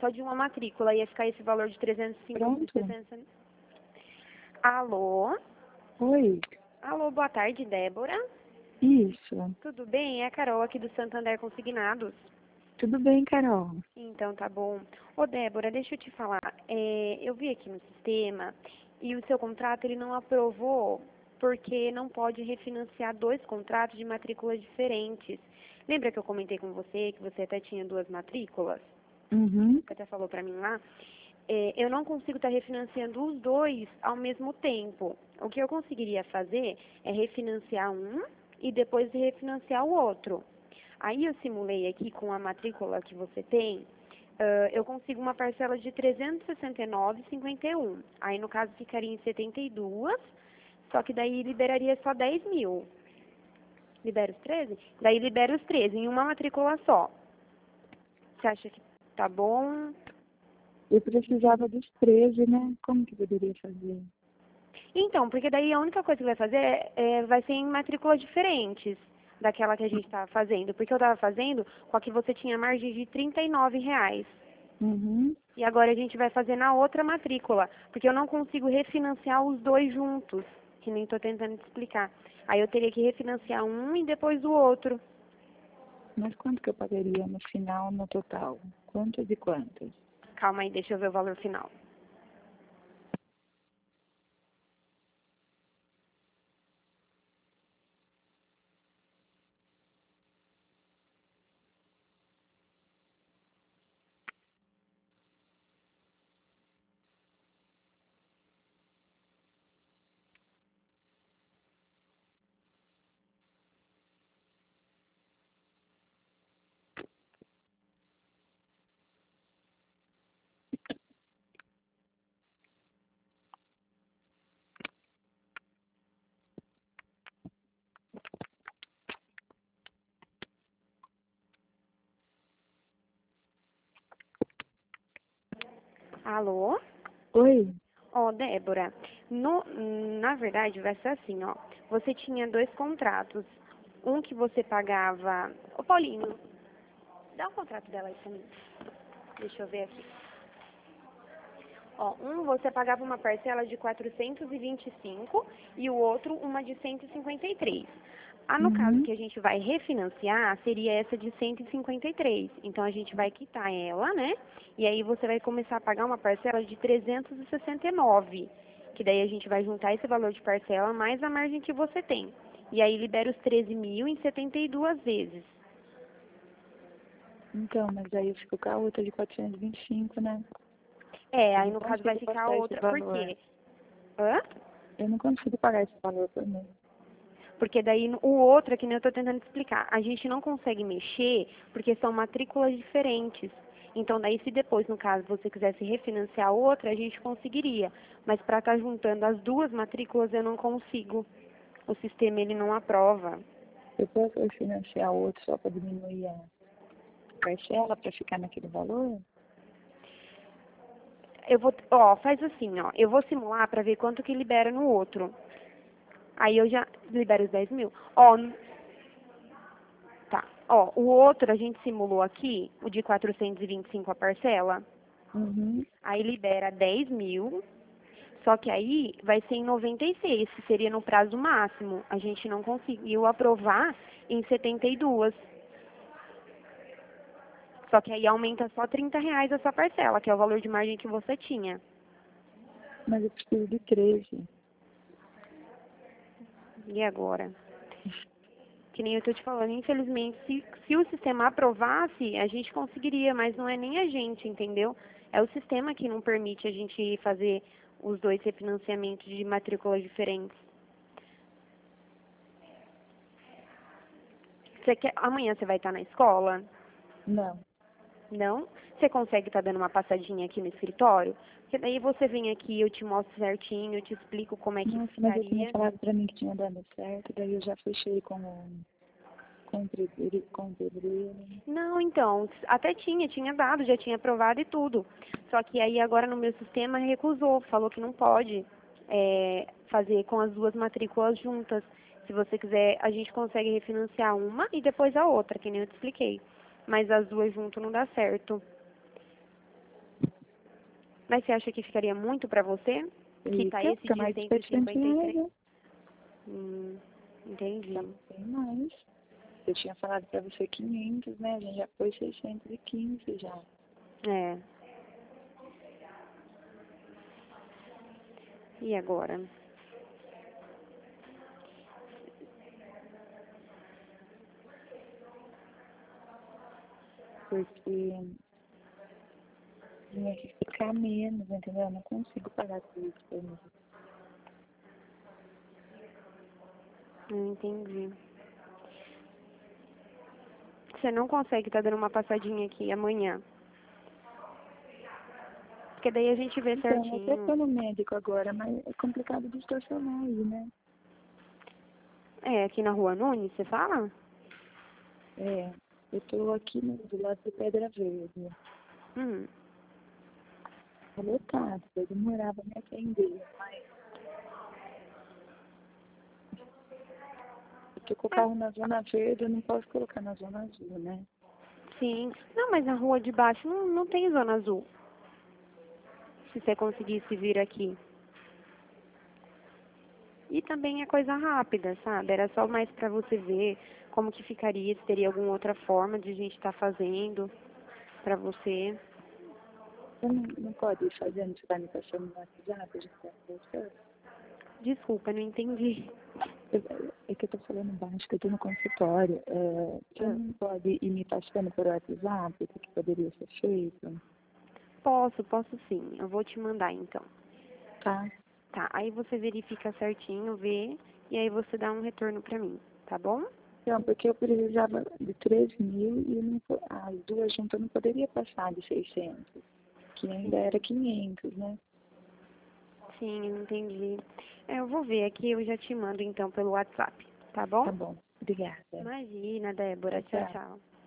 só de uma matrícula. Ia ficar esse valor de 305,60. Alô? Oi. Alô, boa tarde, Débora. Isso. Tudo bem? É a Carol aqui do Santander Consignados. Tudo bem, Carol? Então, tá bom. Ô, Débora, deixa eu te falar. Eu vi aqui no sistema e o seu contrato ele não aprovou porque não pode refinanciar dois contratos de matrículas diferentes. Lembra que eu comentei com você que você até tinha duas matrículas? Uhum. Você até falou pra mim lá. Eu não consigo estar refinanciando os dois ao mesmo tempo. O que eu conseguiria fazer é refinanciar um e depois refinanciar o outro. Aí eu simulei aqui com a matrícula que você tem, eu consigo uma parcela de 369,51. Aí no caso ficaria em 72, só que daí liberaria só 10 mil. Libera os 13? Daí libera os 13 em uma matrícula só. Você acha que tá bom? Eu precisava dos 13, né? Como que poderia fazer? Então, porque daí a única coisa que vai fazer vai ser em matrículas diferentes daquela que a gente estava fazendo. Porque eu estava fazendo com a que você tinha margem de R$ 39. Uhum. E agora a gente vai fazer na outra matrícula. Porque eu não consigo refinanciar os dois juntos. Que nem estou tentando te explicar. Aí eu teria que refinanciar um e depois o outro. Mas quanto que eu pagaria no final, no total? Quantas e quantas? Calma aí, deixa eu ver o valor final. Alô? Oi. Ó, Débora, na verdade vai ser assim, ó. Você tinha dois contratos. Um que você pagava... Ô, Paulinho, dá o contrato dela aí pra mim. Deixa eu ver aqui. Ó, um você pagava uma parcela de 425 e o outro uma de 153. No caso Uhum. que a gente vai refinanciar, seria essa de 153. Então a gente vai quitar ela, né? E aí você vai começar a pagar uma parcela de 369. Que daí a gente vai juntar esse valor de parcela mais a margem que você tem. E aí libera os 13 mil em 72 vezes. Então, mas aí eu fico com a outra de 425, né? Eu Aí não no caso vai consigo ficar passar esse outra. Por valor. quê? Hã? Eu não consigo pagar esse valor por mês. Porque daí o outro, é que nem eu estou tentando te explicar, a gente não consegue mexer porque são matrículas diferentes. Então daí se depois, no caso, você quisesse refinanciar outra, a gente conseguiria. Mas para estar juntando as duas matrículas eu não consigo. O sistema ele não aprova. Eu posso financiar outro só para diminuir a parcela para ficar naquele valor? Eu vou, faz assim, eu vou simular para ver quanto que libera no outro. Aí eu já libero os 10 mil. Tá. O outro a gente simulou aqui, o de 425 a parcela. Uhum. Aí libera 10 mil, só que aí vai ser em 96, que seria no prazo máximo. A gente não conseguiu aprovar em 72. Só que aí aumenta só R$ 30 essa parcela, que é o valor de margem que você tinha. Mas eu preciso de 13. E agora? Que nem eu tô te falando, infelizmente, se o sistema aprovasse, a gente conseguiria, mas não é nem a gente, entendeu? É o sistema que não permite a gente fazer os dois refinanciamentos de matrículas diferentes. Amanhã você vai estar na escola? Não. Não? Você consegue estar dando uma passadinha aqui no escritório? Porque daí você vem aqui, eu te mostro certinho, eu te explico como é que Nossa, mas eu tinha ficaria. falado pra mim que tinha dado certo, daí eu já fechei com o pedreiro. Não, então, até tinha dado, já tinha aprovado e tudo. Só que aí agora no meu sistema recusou, falou que não pode fazer com as duas matrículas juntas. Se você quiser, a gente consegue refinanciar uma e depois a outra, que nem eu te expliquei. Mas as duas juntas não dá certo. Mas você acha que ficaria muito pra você? Que tá esse Fica de mais de 153? R$ 700. Entendi. Tá bem mais. Eu tinha falado pra você 500, né? A gente já foi 615 já. É. E agora? Porque tinha que ficar menos, entendeu? Eu não consigo pagar tudo por mês. Não entendi. Você não consegue estar dando uma passadinha aqui amanhã? Porque daí a gente vê Então, eu até tô certinho. no médico agora, mas é complicado de estacionar aí, né? É, aqui na Rua Nunes, você fala? É, eu tô aqui do lado de Pedra Verde. Hum. Tá lotado, vai demorar pra me atender. Mas eu tô com o carro na Zona Verde, eu não posso colocar na Zona Azul, né? Sim. Não, mas na rua de baixo não tem zona azul. Se você conseguisse vir aqui. E também é coisa rápida, sabe? Era só mais pra você ver como que ficaria, se teria alguma outra forma de a gente estar fazendo pra você. Você não pode ir fazendo, você vai me passando no WhatsApp, a gente vai conversando. Desculpa, não entendi. É que eu tô falando baixo, que eu tô no consultório. Você Ah, não pode ir me passando por WhatsApp o que poderia ser feito? posso sim. Eu vou te mandar então. Tá? Tá, aí você verifica certinho, vê, e aí você dá um retorno pra mim, tá bom? Não, porque eu precisava de 3.000 e eu não, as duas juntas eu não poderia passar de 600, que ainda Sim, era 500, né? sim, eu entendi. É, eu vou ver aqui, eu já te mando então pelo WhatsApp, tá bom? Tá bom, obrigada. Imagina, Débora. Tchau, Tchau, tchau. tchau.